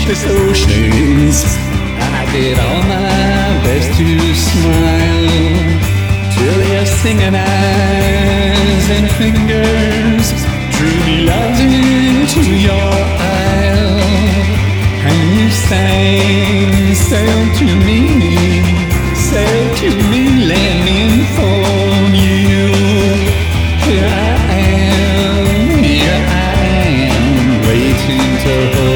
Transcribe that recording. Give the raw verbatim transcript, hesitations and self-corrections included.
deepest oceans. I did all my best to smile till your singing eyes and fingers drew me love into your isle, and you sang, sail to me.